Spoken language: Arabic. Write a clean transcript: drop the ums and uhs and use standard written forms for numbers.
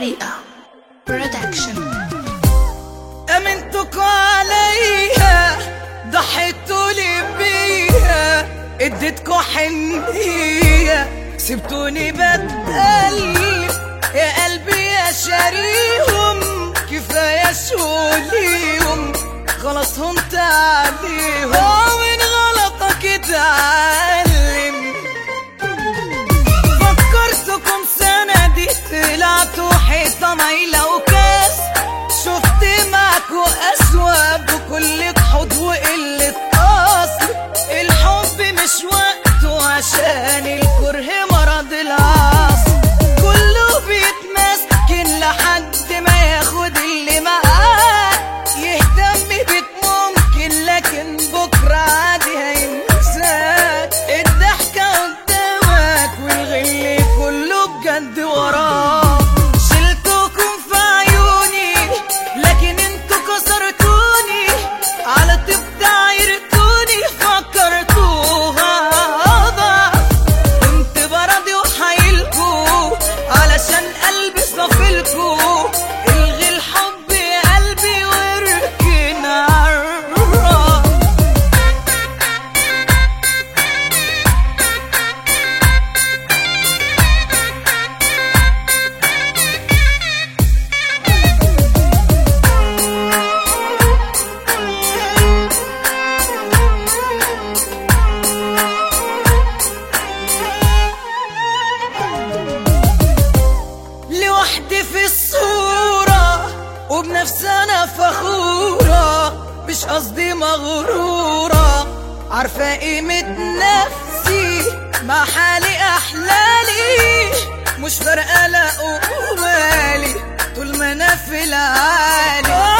حقيقة برودكشن. امنتكوا عليا ضحيتوا لي بيها، اديتكوا حنية سبتوني بتقلب، يا قلبي يا شاريهم كفاية شغليهم خلاص هنت عليهم، من غلطك اتعلم. فكرتكم سنة دي طلعتوا حيطة مايلة وكاس، شفت معكوا أسوأ بكل جحود وقلة أصل. الحب مش وقته عشان الكره مرض العصر، كله بيتمسكن لحد ما ياخد اللي معاه، يهتم بيك ممكن لكن بكرة عادي هينساك. الضحكة قدامك والغل كله بجد وراك، شلتكم في عيوني لكن انتوا كسرتوني، على طب عيرتوني فكرتوها ضعف. كنت براضي وحايلكوا علشان قلبي صافلكوا، الغي الحب يا قلبي واركن عالراس. لوحدي في الصورة وبنفسي أنا فخورة، مش قصدي مغرورة، عارفة قيمة نفسي مع حالي أحلالي، مش فارقة لا ومالي طول ما أنا في العالي.